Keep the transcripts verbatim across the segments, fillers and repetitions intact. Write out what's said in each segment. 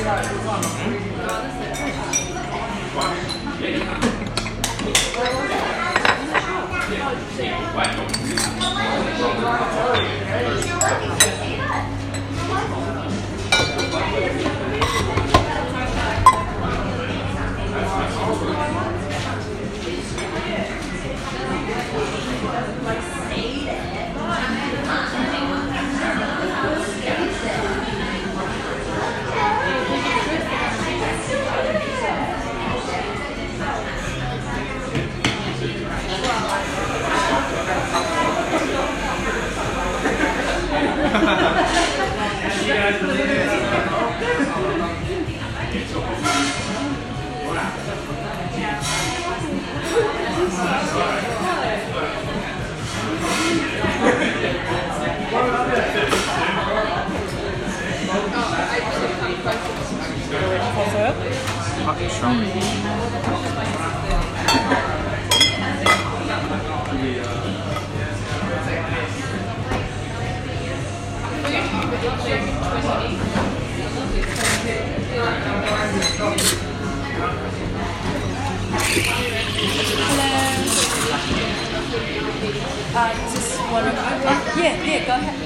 Uh, just one of uh, yeah, yeah, go ahead.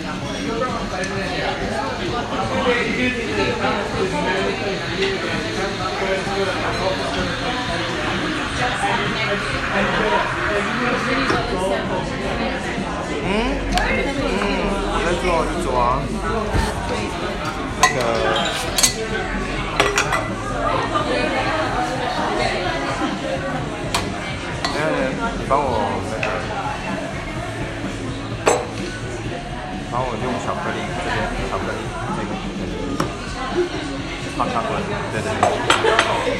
嗯嗯，我在做，我在做啊。那个。哎，你帮我那个，帮我用巧克力，这边巧克力，这个，好巧克力，对对对。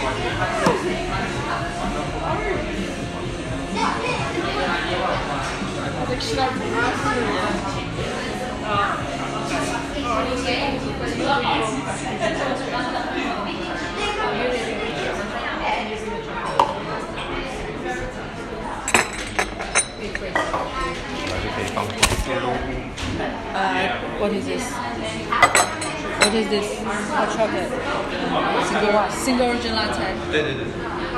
Uh, what is this? What is this? Hot chocolate. Single what? Single origin latte. 对对对。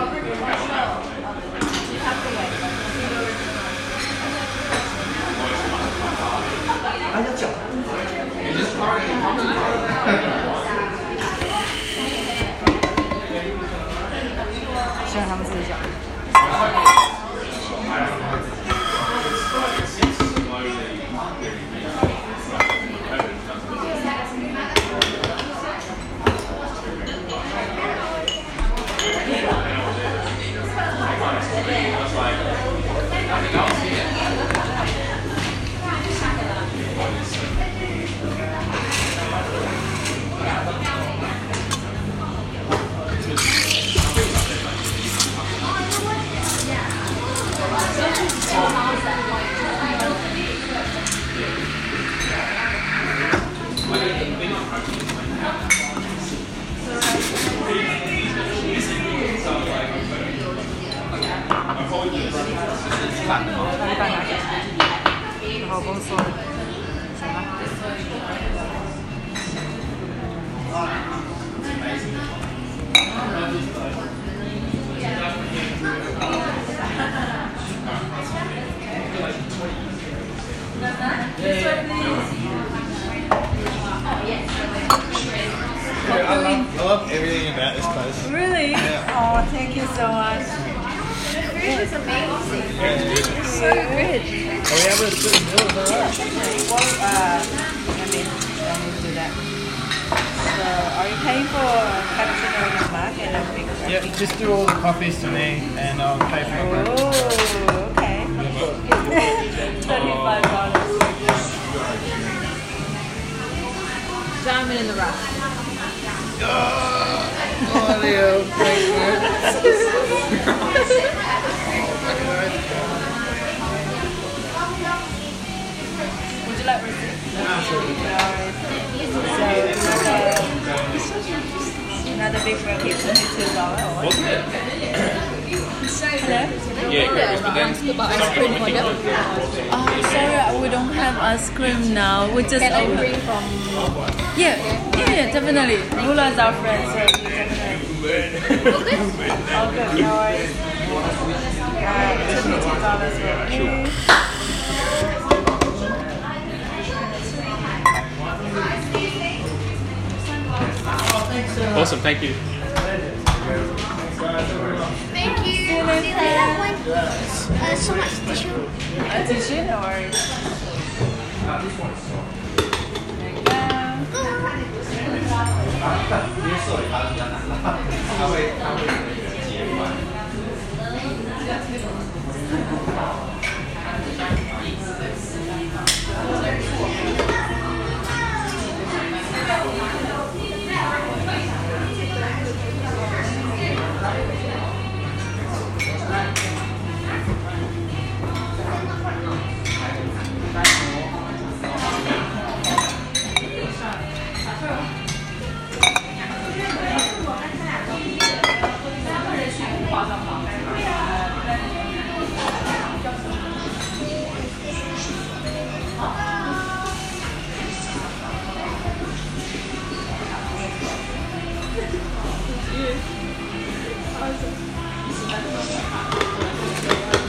哎呀，脚。 希望他们自己讲。把一半拿给他，然后公司行吗？ I love everything about this place. Really? Yeah. Oh, thank you so much. The food is amazing. So good. Are we able to sit in the middle of that? Well, uh, I mean, I need to do that. So, are you paying for cappuccino in the mark and a big coffee? Yep, just do all the coffees to me and I'll pay for it. Oh, okay. Thirty-five dollars. Diamond in the rough. Oh, Leo, thanks, man. Would you like receipt? Absolutely. So, another big rookie, twenty-two dollars. Wasn't it? Hello? Yeah, great. But then Oh, sorry, we don't have ice cream now. We just Can I opened. bring from Yeah, yeah, yeah, definitely. Mula's our friend, so you definitely. All good, no worries. Uh, twenty-two dollars for me. Awesome, thank you. Thank you. Do you have one? Uh, so much tissue. A tissue, no worries.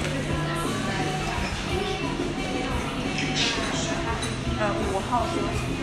Uh, 五号休息。